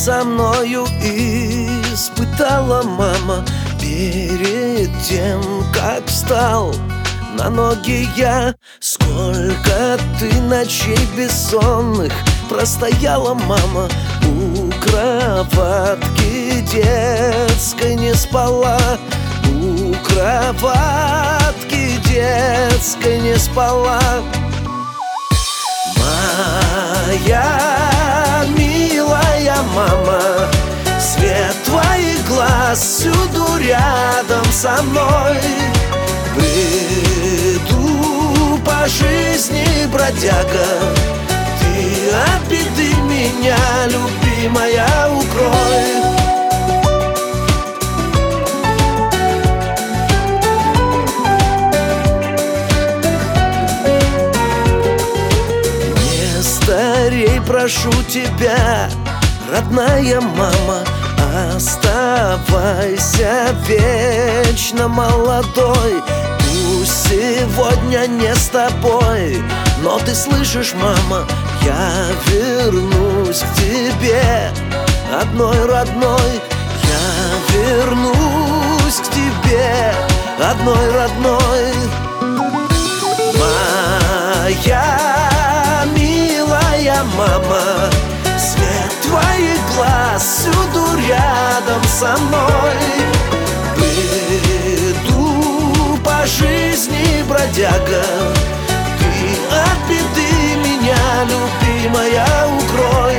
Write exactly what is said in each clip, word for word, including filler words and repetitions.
со мною испытала, мама, перед тем, как встал на ноги я. Сколько ты ночей бессонных простояла, мама, у кроватки детской не спала, у кроватки детской не спала. Моя милая мама, свет твоих глаз всюду рядом со мной. Бреду по жизни, бродяга, ты от беды меня, любимая, укрой. Не старей, прошу тебя, родная мама, оставайся вечно молодой. Пусть сегодня не с тобой, но ты слышишь, мама, я вернусь к тебе, одной родной. Я вернусь к тебе, одной родной. Моя милая мама, свет твоих глаз всюду рядом со мной. Бреду по жизни, бродяга, ты от беды меня, любимая, укрой.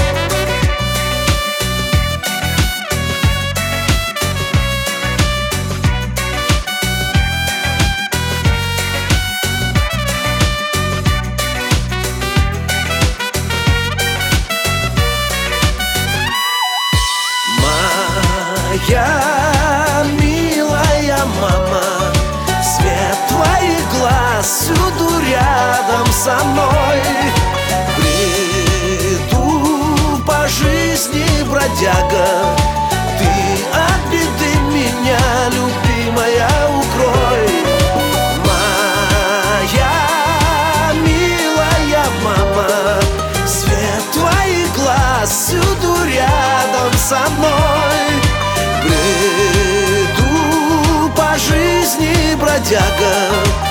Моя милая мама, свет твоих глаз всюду рядом со мной. Бреду по жизни, бродяга, ты от беды меня, любимая, укрой. Моя милая мама, свет твоих глаз всюду рядом со мной. Бреду по жизни, бродяга,